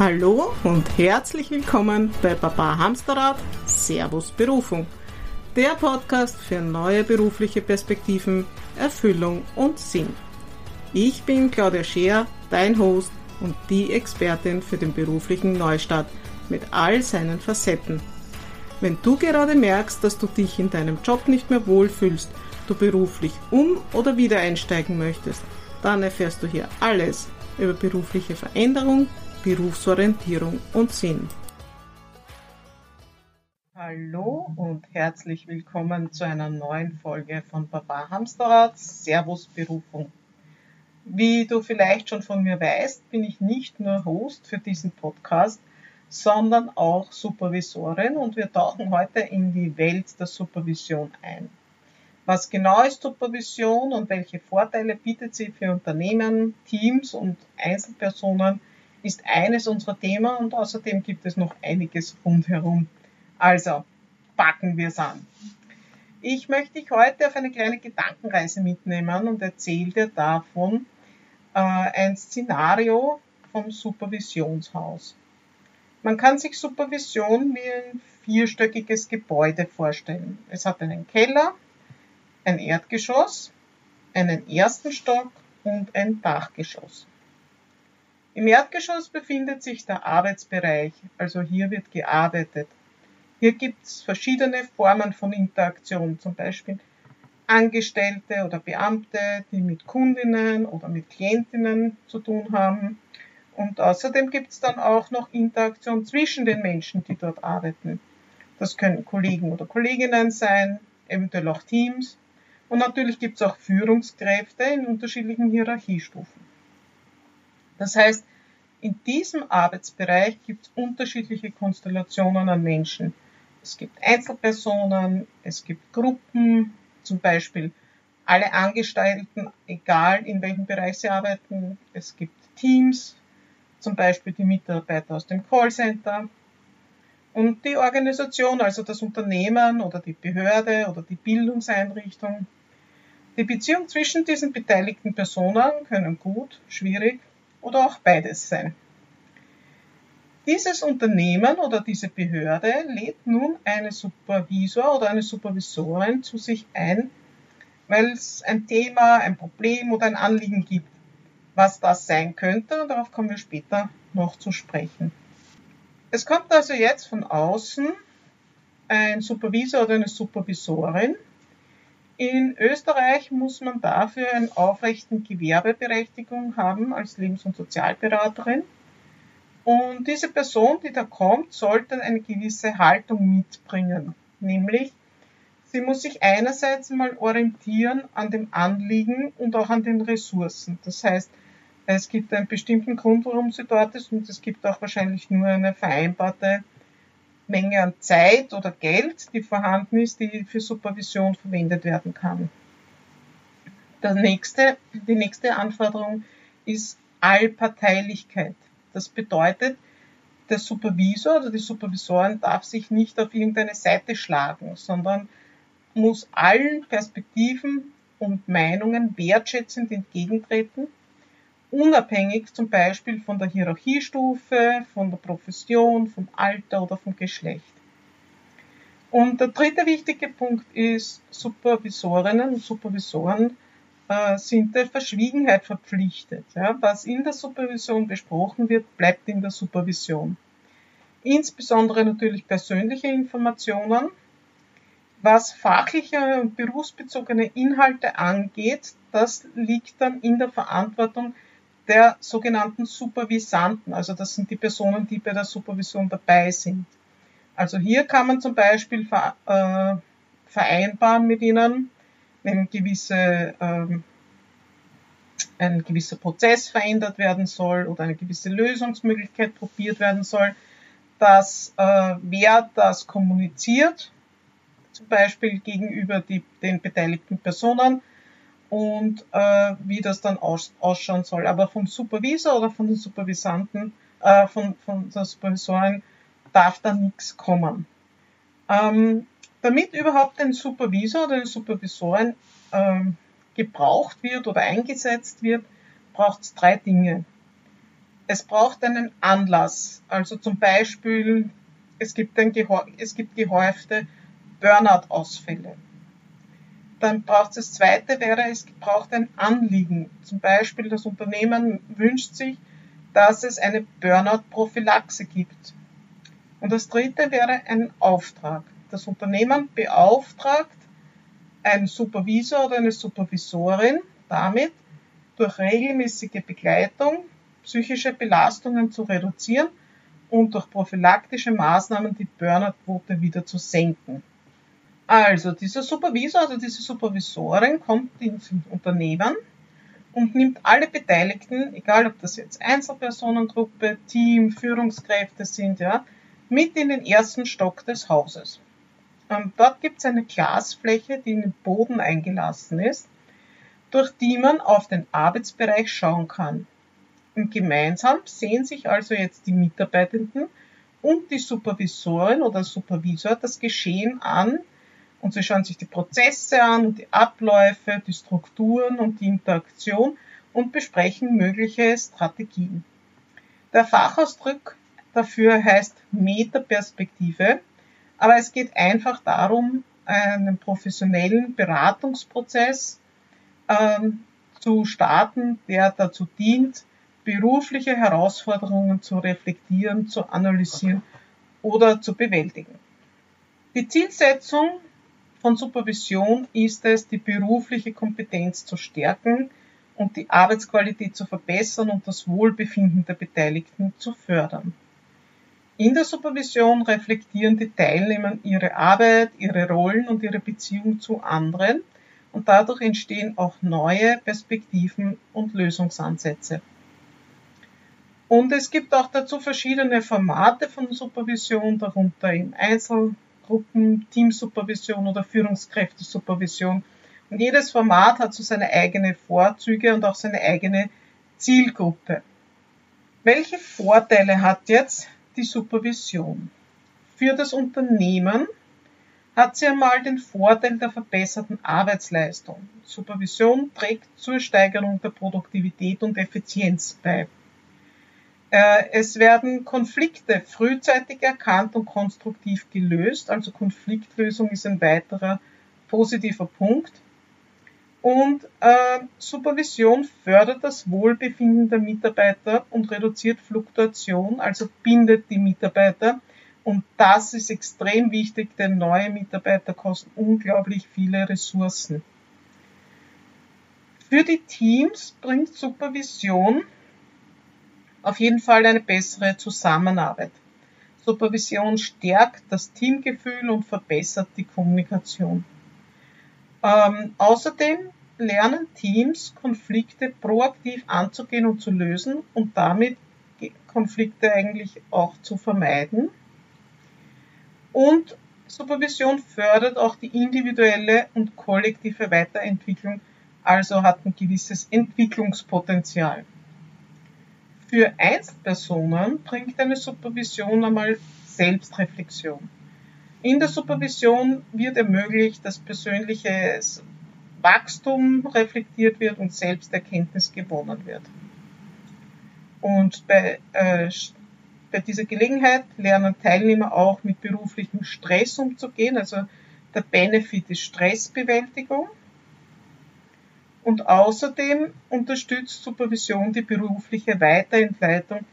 Hallo und herzlich willkommen bei Papa Hamsterrad Servus Berufung, der Podcast für neue berufliche Perspektiven, Erfüllung und Sinn. Ich bin Claudia Scheer, dein Host und die Expertin für den beruflichen Neustart mit all seinen Facetten. Wenn du gerade merkst, dass du dich in deinem Job nicht mehr wohlfühlst, du beruflich oder wieder einsteigen möchtest, dann erfährst du hier alles über berufliche Veränderung, Berufsorientierung und Sinn. Hallo und herzlich willkommen zu einer neuen Folge von Papa Hamsterrad Servus Berufung. Wie du vielleicht schon von mir weißt, bin ich nicht nur Host für diesen Podcast, sondern auch Supervisorin und wir tauchen heute in die Welt der Supervision ein. Was genau ist Supervision und welche Vorteile bietet sie für Unternehmen, Teams und Einzelpersonen, ist eines unserer Themen und außerdem gibt es noch einiges rundherum. Also, packen wir es an. Ich möchte dich heute auf eine kleine Gedankenreise mitnehmen und erzähle dir davon ein Szenario vom Supervisionshaus. Man kann sich Supervision wie ein vierstöckiges Gebäude vorstellen. Es hat einen Keller, ein Erdgeschoss, einen ersten Stock und ein Dachgeschoss. Im Erdgeschoss befindet sich der Arbeitsbereich, also hier wird gearbeitet. Hier gibt es verschiedene Formen von Interaktion, zum Beispiel Angestellte oder Beamte, die mit Kundinnen oder mit Klientinnen zu tun haben. Und außerdem gibt es dann auch noch Interaktion zwischen den Menschen, die dort arbeiten. Das können Kollegen oder Kolleginnen sein, eventuell auch Teams. Und natürlich gibt es auch Führungskräfte in unterschiedlichen Hierarchiestufen. Das heißt, in diesem Arbeitsbereich gibt es unterschiedliche Konstellationen an Menschen. Es gibt Einzelpersonen, es gibt Gruppen, zum Beispiel alle Angestellten, egal in welchem Bereich sie arbeiten. Es gibt Teams, zum Beispiel die Mitarbeiter aus dem Callcenter. Und die Organisation, also das Unternehmen oder die Behörde oder die Bildungseinrichtung. Die Beziehung zwischen diesen beteiligten Personen können gut, schwierig oder auch beides sein. Dieses Unternehmen oder diese Behörde lädt nun einen Supervisor oder eine Supervisorin zu sich ein, weil es ein Thema, ein Problem oder ein Anliegen gibt. Was das sein könnte, darauf kommen wir später noch zu sprechen. Es kommt also jetzt von außen ein Supervisor oder eine Supervisorin. In Österreich muss man dafür eine aufrechte Gewerbeberechtigung haben als Lebens- und Sozialberaterin. Und diese Person, die da kommt, sollte eine gewisse Haltung mitbringen. Nämlich, sie muss sich einerseits mal orientieren an dem Anliegen und auch an den Ressourcen. Das heißt, es gibt einen bestimmten Grund, warum sie dort ist und es gibt auch wahrscheinlich nur eine vereinbarte Menge an Zeit oder Geld, die vorhanden ist, die für Supervision verwendet werden kann. Die nächste Anforderung ist Allparteilichkeit. Das bedeutet, der Supervisor oder die Supervisorin darf sich nicht auf irgendeine Seite schlagen, sondern muss allen Perspektiven und Meinungen wertschätzend entgegentreten, unabhängig zum Beispiel von der Hierarchiestufe, von der Profession, vom Alter oder vom Geschlecht. Und der dritte wichtige Punkt ist, Supervisorinnen und Supervisoren sind der Verschwiegenheit verpflichtet. Ja, was in der Supervision besprochen wird, bleibt in der Supervision. Insbesondere natürlich persönliche Informationen. Was fachliche und berufsbezogene Inhalte angeht, das liegt dann in der Verantwortung der sogenannten Supervisanten. Also das sind die Personen, die bei der Supervision dabei sind. Also hier kann man zum Beispiel vereinbaren mit ihnen, wenn ein gewisser Prozess verändert werden soll oder eine gewisse Lösungsmöglichkeit probiert werden soll, dass wer das kommuniziert, zum Beispiel gegenüber den beteiligten Personen und wie das dann ausschauen soll. Aber vom Supervisor oder von den Supervisanten, von der Supervisorin darf da nichts kommen. Damit überhaupt ein Supervisor oder eine Supervisorin gebraucht wird oder eingesetzt wird, braucht es 3 Dinge. Es braucht einen Anlass, also zum Beispiel, es gibt gehäufte Burnout-Ausfälle. Dann braucht das zweite wäre, es braucht ein Anliegen. Zum Beispiel das Unternehmen wünscht sich, dass es eine Burnout-Prophylaxe gibt. Und das dritte wäre ein Auftrag. Das Unternehmen beauftragt einen Supervisor oder eine Supervisorin damit, durch regelmäßige Begleitung psychische Belastungen zu reduzieren und durch prophylaktische Maßnahmen die Burnout-Quote wieder zu senken. Also dieser Supervisor oder diese Supervisorin kommt ins Unternehmen und nimmt alle Beteiligten, egal ob das jetzt Einzelpersonengruppe, Team, Führungskräfte sind, ja, mit in den ersten Stock des Hauses. Dort gibt es eine Glasfläche, die in den Boden eingelassen ist, durch die man auf den Arbeitsbereich schauen kann. Und gemeinsam sehen sich also jetzt die Mitarbeitenden und die Supervisorin oder Supervisor das Geschehen an und sie schauen sich die Prozesse an und die Abläufe, die Strukturen und die Interaktion und besprechen mögliche Strategien. Der Fachausdruck dafür heißt Metaperspektive, aber es geht einfach darum, einen professionellen Beratungsprozess zu starten, der dazu dient, berufliche Herausforderungen zu reflektieren, zu analysieren oder zu bewältigen. Die Zielsetzung von Supervision ist es, die berufliche Kompetenz zu stärken und die Arbeitsqualität zu verbessern und das Wohlbefinden der Beteiligten zu fördern. In der Supervision reflektieren die Teilnehmer ihre Arbeit, ihre Rollen und ihre Beziehung zu anderen und dadurch entstehen auch neue Perspektiven und Lösungsansätze. Und es gibt auch dazu verschiedene Formate von Supervision, darunter in Einzelgruppen, Teamsupervision oder Führungskräftesupervision. Und jedes Format hat so seine eigenen Vorzüge und auch seine eigene Zielgruppe. Welche Vorteile hat jetzt die Supervision? Für das Unternehmen hat sie einmal den Vorteil der verbesserten Arbeitsleistung. Supervision trägt zur Steigerung der Produktivität und Effizienz bei. Es werden Konflikte frühzeitig erkannt und konstruktiv gelöst, also Konfliktlösung ist ein weiterer positiver Punkt. Und Supervision fördert das Wohlbefinden der Mitarbeiter und reduziert Fluktuation, also bindet die Mitarbeiter. Und das ist extrem wichtig, denn neue Mitarbeiter kosten unglaublich viele Ressourcen. Für die Teams bringt Supervision auf jeden Fall eine bessere Zusammenarbeit. Supervision stärkt das Teamgefühl und verbessert die Kommunikation. Außerdem lernen Teams, Konflikte proaktiv anzugehen und zu lösen und damit Konflikte eigentlich auch zu vermeiden. Und Supervision fördert auch die individuelle und kollektive Weiterentwicklung, also hat ein gewisses Entwicklungspotenzial. Für Einzelpersonen bringt eine Supervision einmal Selbstreflexion. In der Supervision wird ermöglicht, dass persönliches Wachstum reflektiert wird und Selbsterkenntnis gewonnen wird. Und bei dieser Gelegenheit lernen Teilnehmer auch mit beruflichem Stress umzugehen, also der Benefit ist Stressbewältigung. Und außerdem unterstützt Supervision die berufliche Weiterentwicklung,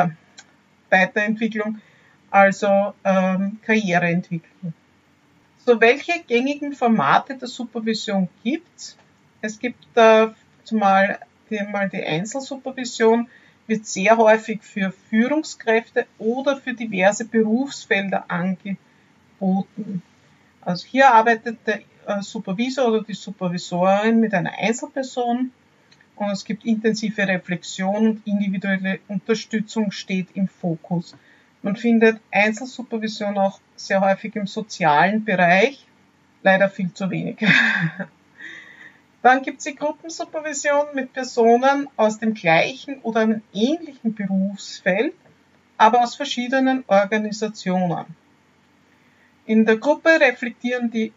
also Karriereentwicklung. So, welche gängigen Formate der Supervision gibt's? Es gibt zumal die Einzelsupervision, wird sehr häufig für Führungskräfte oder für diverse Berufsfelder angeboten. Also hier arbeitet der Supervisor oder die Supervisorin mit einer Einzelperson und es gibt intensive Reflexion und individuelle Unterstützung steht im Fokus. Man findet Einzelsupervision auch sehr häufig im sozialen Bereich, leider viel zu wenig. Dann gibt es die Gruppensupervision mit Personen aus dem gleichen oder einem ähnlichen Berufsfeld, aber aus verschiedenen Organisationen. In der Gruppe reflektieren die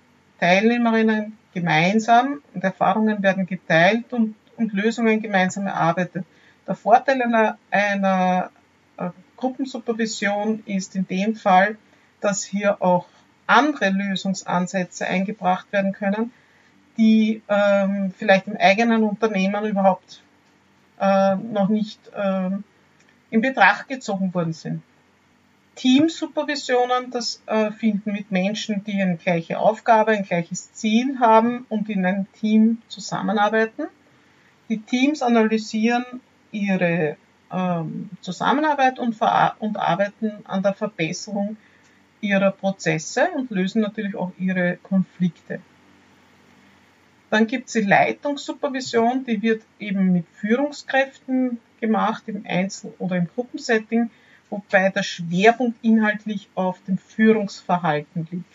Teilnehmerinnen gemeinsam und Erfahrungen werden geteilt und Lösungen gemeinsam erarbeitet. Der Vorteil einer Gruppensupervision ist in dem Fall, dass hier auch andere Lösungsansätze eingebracht werden können, die vielleicht im eigenen Unternehmen überhaupt noch nicht in Betracht gezogen worden sind. Teamsupervisionen, das finden mit Menschen, die eine gleiche Aufgabe, ein gleiches Ziel haben und in einem Team zusammenarbeiten. Die Teams analysieren ihre Zusammenarbeit und arbeiten an der Verbesserung ihrer Prozesse und lösen natürlich auch ihre Konflikte. Dann gibt es die Leitungssupervision, die wird eben mit Führungskräften gemacht, im Einzel- oder im Gruppensetting, wobei der Schwerpunkt inhaltlich auf dem Führungsverhalten liegt.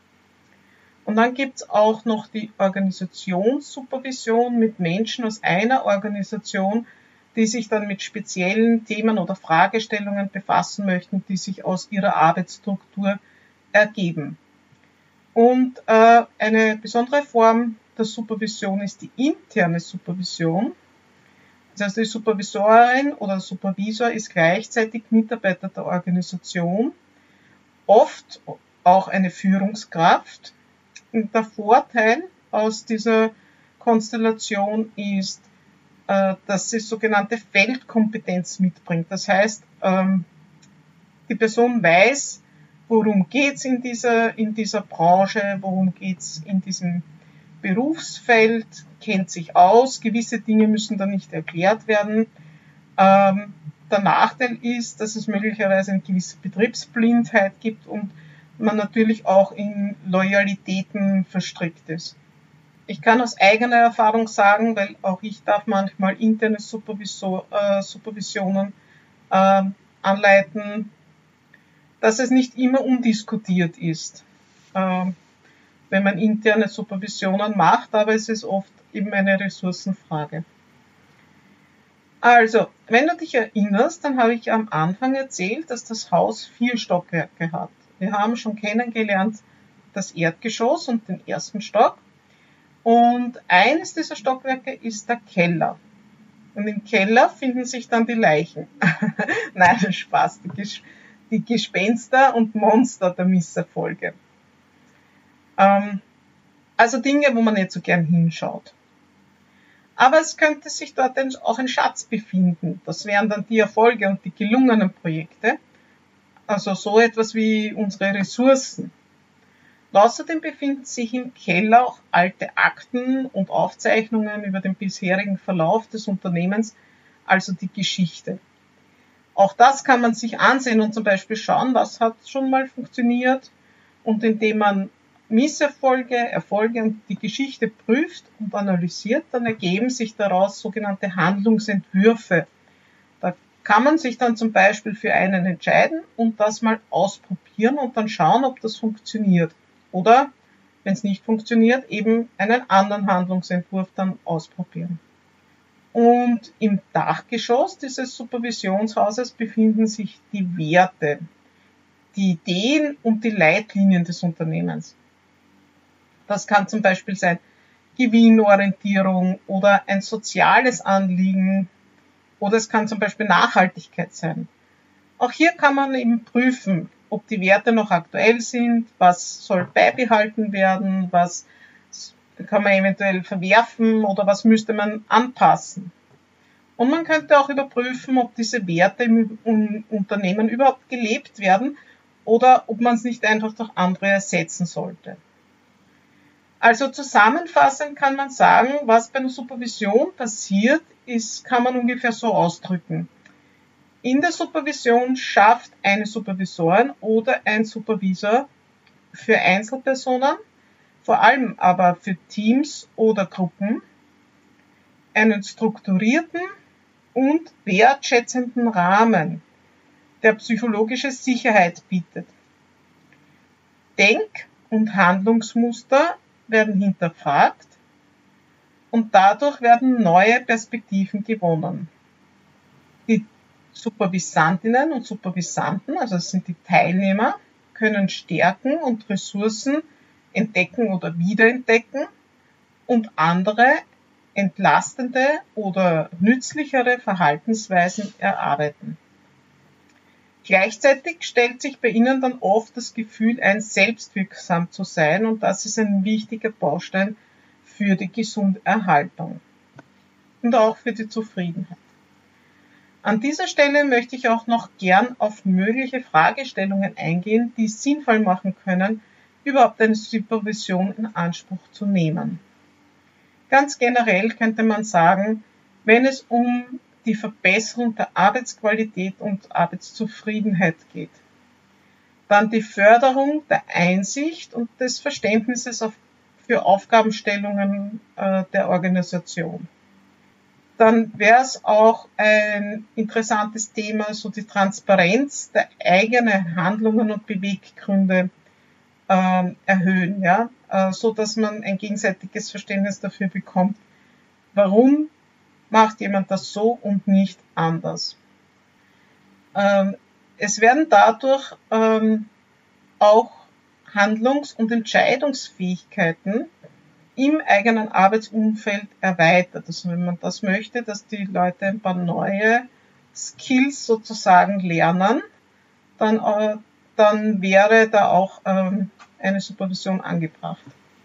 Und dann gibt es auch noch die Organisationssupervision mit Menschen aus einer Organisation, die sich dann mit speziellen Themen oder Fragestellungen befassen möchten, die sich aus ihrer Arbeitsstruktur ergeben. Und eine besondere Form der Supervision ist die interne Supervision. Das heißt, die Supervisorin oder Supervisor ist gleichzeitig Mitarbeiter der Organisation, oft auch eine Führungskraft. Und der Vorteil aus dieser Konstellation ist, dass sie sogenannte Feldkompetenz mitbringt. Das heißt, die Person weiß, worum geht's in dieser Branche, worum geht's in diesem Berufsfeld, kennt sich aus, gewisse Dinge müssen dann nicht erklärt werden. Der Nachteil ist, dass es möglicherweise eine gewisse Betriebsblindheit gibt und man natürlich auch in Loyalitäten verstrickt ist. Ich kann aus eigener Erfahrung sagen, weil auch ich darf manchmal interne Supervisionen anleiten, dass es nicht immer undiskutiert ist, wenn man interne Supervisionen macht, aber es ist oft eben eine Ressourcenfrage. Also, wenn du dich erinnerst, dann habe ich am Anfang erzählt, dass das Haus 4 Stockwerke hat. Wir haben schon kennengelernt das Erdgeschoss und den ersten Stock. Und eines dieser Stockwerke ist der Keller. Und im Keller finden sich dann die Leichen. Nein, Spaß, die Gespenster und Monster der Misserfolge. Also Dinge, wo man nicht so gern hinschaut. Aber es könnte sich dort auch ein Schatz befinden. Das wären dann die Erfolge und die gelungenen Projekte. Also so etwas wie unsere Ressourcen. Und außerdem befinden sich im Keller auch alte Akten und Aufzeichnungen über den bisherigen Verlauf des Unternehmens, also die Geschichte. Auch das kann man sich ansehen und zum Beispiel schauen, was hat schon mal funktioniert. Und indem man Misserfolge, Erfolge und die Geschichte prüft und analysiert, dann ergeben sich daraus sogenannte Handlungsentwürfe. Da kann man sich dann zum Beispiel für einen entscheiden und das mal ausprobieren und dann schauen, ob das funktioniert. Oder, wenn es nicht funktioniert, eben einen anderen Handlungsentwurf dann ausprobieren. Und im Dachgeschoss dieses Supervisionshauses befinden sich die Werte, die Ideen und die Leitlinien des Unternehmens. Das kann zum Beispiel sein Gewinnorientierung oder ein soziales Anliegen oder es kann zum Beispiel Nachhaltigkeit sein. Auch hier kann man eben prüfen, ob die Werte noch aktuell sind, was soll beibehalten werden, was kann man eventuell verwerfen oder was müsste man anpassen. Und man könnte auch überprüfen, ob diese Werte im Unternehmen überhaupt gelebt werden oder ob man es nicht einfach durch andere ersetzen sollte. Also zusammenfassend kann man sagen, was bei einer Supervision passiert ist, kann man ungefähr so ausdrücken. In der Supervision schafft eine Supervisorin oder ein Supervisor für Einzelpersonen, vor allem aber für Teams oder Gruppen, einen strukturierten und wertschätzenden Rahmen, der psychologische Sicherheit bietet. Denk- und Handlungsmuster werden hinterfragt und dadurch werden neue Perspektiven gewonnen. Die Supervisantinnen und Supervisanten, also das sind die Teilnehmer, können Stärken und Ressourcen entdecken oder wiederentdecken und andere entlastende oder nützlichere Verhaltensweisen erarbeiten. Gleichzeitig stellt sich bei Ihnen dann oft das Gefühl ein, selbstwirksam zu sein, und das ist ein wichtiger Baustein für die Gesunderhaltung und auch für die Zufriedenheit. An dieser Stelle möchte ich auch noch gern auf mögliche Fragestellungen eingehen, die es sinnvoll machen können, überhaupt eine Supervision in Anspruch zu nehmen. Ganz generell könnte man sagen, wenn es um die Verbesserung der Arbeitsqualität und Arbeitszufriedenheit geht, dann die Förderung der Einsicht und des Verständnisses für Aufgabenstellungen der Organisation. Dann wäre es auch ein interessantes Thema, so die Transparenz der eigenen Handlungen und Beweggründe erhöhen, ja, so dass man ein gegenseitiges Verständnis dafür bekommt, warum macht jemand das so und nicht anders. Es werden dadurch auch Handlungs- und Entscheidungsfähigkeiten im eigenen Arbeitsumfeld erweitert. Also wenn man das möchte, dass die Leute ein paar neue Skills sozusagen lernen, dann wäre da auch eine Supervision angebracht.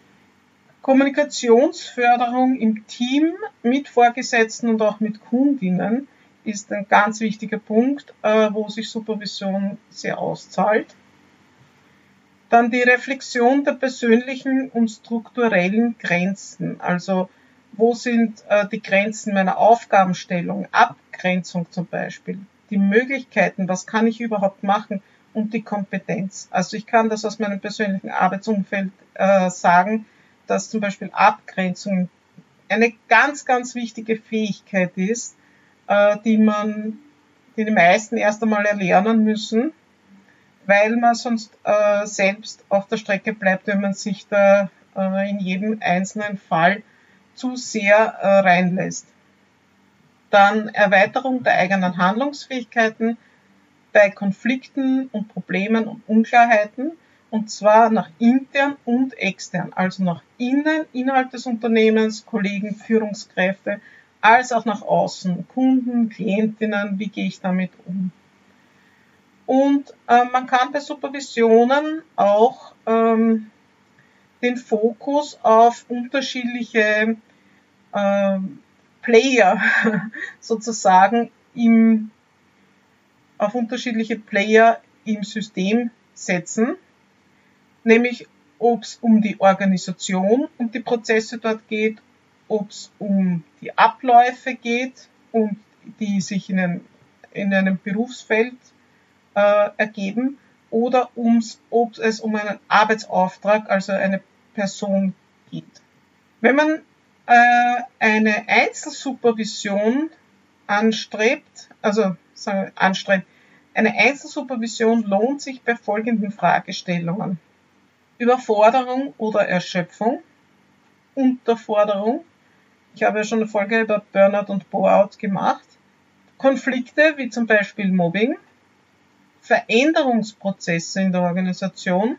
Kommunikationsförderung im Team mit Vorgesetzten und auch mit Kundinnen ist ein ganz wichtiger Punkt, wo sich Supervision sehr auszahlt. Dann die Reflexion der persönlichen und strukturellen Grenzen. Also wo sind die Grenzen meiner Aufgabenstellung, Abgrenzung zum Beispiel, die Möglichkeiten, was kann ich überhaupt machen, und die Kompetenz. Also ich kann das aus meinem persönlichen Arbeitsumfeld sagen, dass zum Beispiel Abgrenzung eine ganz, ganz wichtige Fähigkeit ist, die die meisten erst einmal erlernen müssen, weil man sonst selbst auf der Strecke bleibt, wenn man sich da in jedem einzelnen Fall zu sehr reinlässt. Dann Erweiterung der eigenen Handlungsfähigkeiten bei Konflikten und Problemen und Unklarheiten, und zwar nach intern und extern, also nach innen, innerhalb des Unternehmens, Kollegen, Führungskräfte, als auch nach außen, Kunden, Klientinnen, wie gehe ich damit um. Und man kann bei Supervisionen auch den Fokus auf unterschiedliche Player sozusagen auf unterschiedliche Player im System setzen, nämlich ob es um die Organisation und die Prozesse dort geht, ob es um die Abläufe geht und die sich in einem Berufsfeld ergeben, oder ob es um einen Arbeitsauftrag, also eine Person geht. Wenn man eine Einzelsupervision anstrebt, eine Einzelsupervision lohnt sich bei folgenden Fragestellungen: Überforderung oder Erschöpfung, Unterforderung. Ich habe ja schon eine Folge über Burnout und Bore-out gemacht. Konflikte wie zum Beispiel Mobbing, Veränderungsprozesse in der Organisation,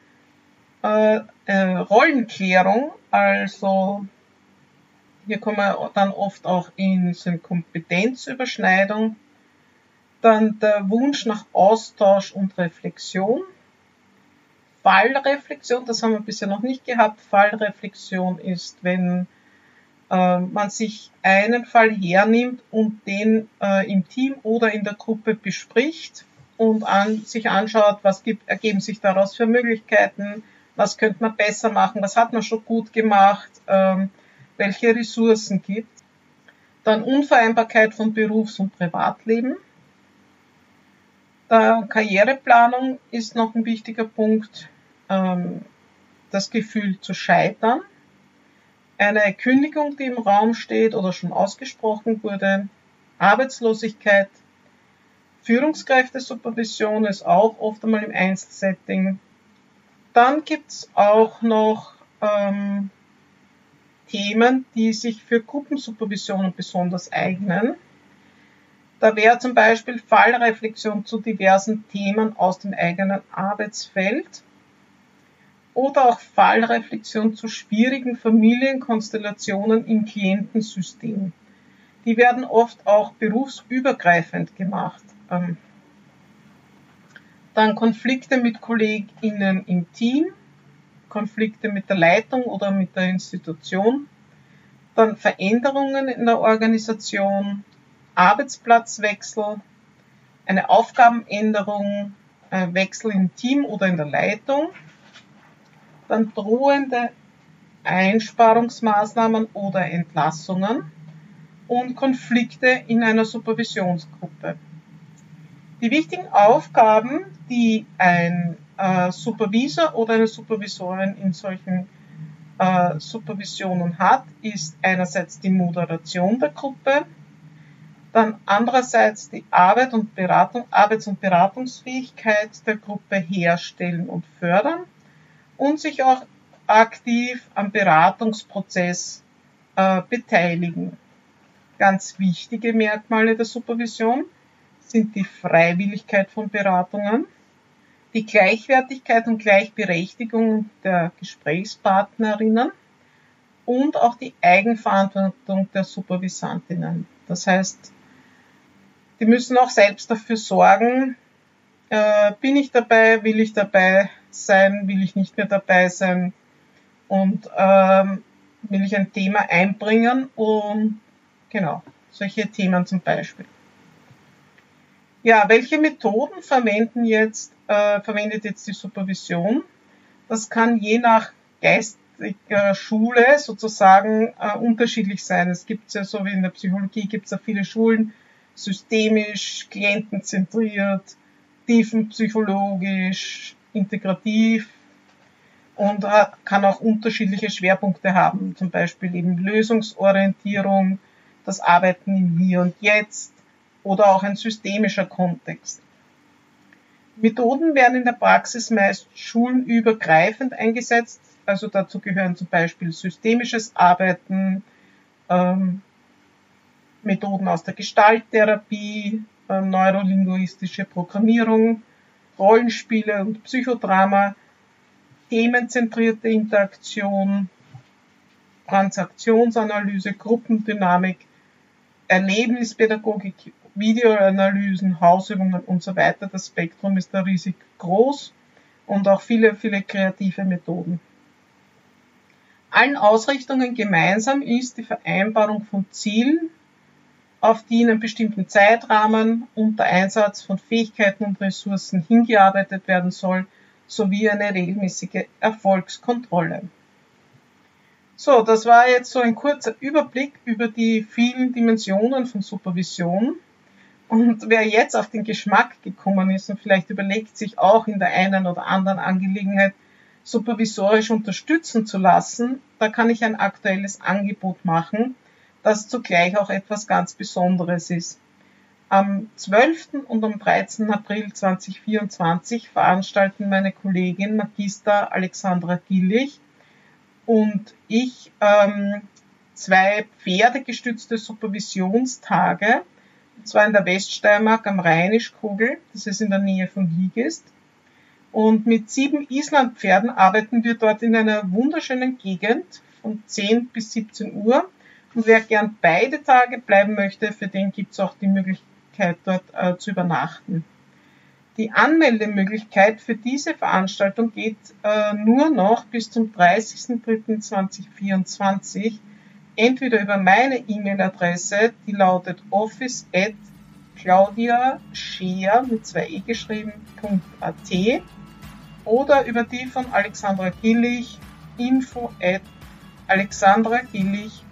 Rollenklärung, also hier kommen wir dann oft auch in so eine Kompetenzüberschneidung, dann der Wunsch nach Austausch und Reflexion, Fallreflexion, das haben wir bisher noch nicht gehabt. Fallreflexion ist, wenn man sich einen Fall hernimmt und den im Team oder in der Gruppe bespricht und sich anschaut, was ergeben sich daraus für Möglichkeiten, was könnte man besser machen, was hat man schon gut gemacht, welche Ressourcen gibt es. Dann Unvereinbarkeit von Berufs- und Privatleben. Karriereplanung ist noch ein wichtiger Punkt, das Gefühl zu scheitern, eine Kündigung, die im Raum steht oder schon ausgesprochen wurde, Arbeitslosigkeit, Führungskräftesupervision ist auch oft einmal im Einzelsetting. Dann gibt es auch noch Themen, die sich für Gruppensupervisionen besonders eignen. Da wäre zum Beispiel Fallreflexion zu diversen Themen aus dem eigenen Arbeitsfeld oder auch Fallreflexion zu schwierigen Familienkonstellationen im Klientensystem. Die werden oft auch berufsübergreifend gemacht. Dann Konflikte mit KollegInnen im Team, Konflikte mit der Leitung oder mit der Institution, dann Veränderungen in der Organisation, Arbeitsplatzwechsel, eine Aufgabenänderung, ein Wechsel im Team oder in der Leitung, dann drohende Einsparungsmaßnahmen oder Entlassungen und Konflikte in einer Supervisionsgruppe. Die wichtigen Aufgaben, die ein Supervisor oder eine Supervisorin in solchen Supervisionen hat, ist einerseits die Moderation der Gruppe, dann andererseits die Arbeits- und Beratungsfähigkeit der Gruppe herstellen und fördern und sich auch aktiv am Beratungsprozess beteiligen. Ganz wichtige Merkmale der Supervision sind die Freiwilligkeit von Beratungen, die Gleichwertigkeit und Gleichberechtigung der Gesprächspartnerinnen und auch die Eigenverantwortung der Supervisantinnen. Das heißt, die müssen auch selbst dafür sorgen, bin ich dabei, will ich dabei sein, will ich nicht mehr dabei sein und will ich ein Thema einbringen und genau, solche Themen zum Beispiel. Ja, welche Methoden verwendet jetzt die Supervision? Das kann je nach geistiger Schule sozusagen unterschiedlich sein. Es gibt ja, so wie in der Psychologie, gibt es ja viele Schulen, systemisch, klientenzentriert, tiefenpsychologisch, integrativ und kann auch unterschiedliche Schwerpunkte haben, zum Beispiel eben Lösungsorientierung, das Arbeiten im Hier und Jetzt oder auch ein systemischer Kontext. Methoden werden in der Praxis meist schulenübergreifend eingesetzt, also dazu gehören zum Beispiel systemisches Arbeiten, Methoden aus der Gestalttherapie, neurolinguistische Programmierung, Rollenspiele und Psychodrama, themenzentrierte Interaktion, Transaktionsanalyse, Gruppendynamik, Erlebnispädagogik, Videoanalysen, Hausübungen und so weiter. Das Spektrum ist da riesig groß und auch viele, viele kreative Methoden. Allen Ausrichtungen gemeinsam ist die Vereinbarung von Zielen, auf die in einem bestimmten Zeitrahmen unter Einsatz von Fähigkeiten und Ressourcen hingearbeitet werden soll, sowie eine regelmäßige Erfolgskontrolle. So, das war jetzt so ein kurzer Überblick über die vielen Dimensionen von Supervision. Und wer jetzt auf den Geschmack gekommen ist und vielleicht überlegt, sich auch in der einen oder anderen Angelegenheit supervisorisch unterstützen zu lassen, da kann ich ein aktuelles Angebot machen, das zugleich auch etwas ganz Besonderes ist. Am 12. und am 13. April 2024 veranstalten meine Kollegin Magister Alexandra Gillich und ich 2 pferdegestützte Supervisionstage, und zwar in der Weststeiermark am Rheinischkogel, das ist in der Nähe von Ligest. Und mit 7 Islandpferden arbeiten wir dort in einer wunderschönen Gegend von 10 bis 17 Uhr. Und wer gern beide Tage bleiben möchte, für den gibt es auch die Möglichkeit, dort zu übernachten. Die Anmeldemöglichkeit für diese Veranstaltung geht nur noch bis zum 30.03.2024, entweder über meine E-Mail-Adresse, die lautet office@claudiascheer mit 2e geschrieben.at oder über die von Alexandra Gillich info@alexandragillich.at.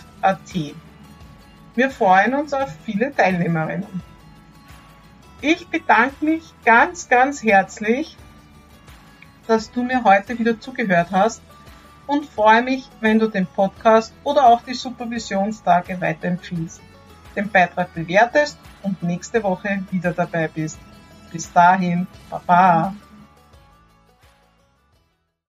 Wir freuen uns auf viele Teilnehmerinnen. Ich bedanke mich ganz, ganz herzlich, dass du mir heute wieder zugehört hast und freue mich, wenn du den Podcast oder auch die Supervisionstage weiterempfiehlst, den Beitrag bewertest und nächste Woche wieder dabei bist. Bis dahin, Baba!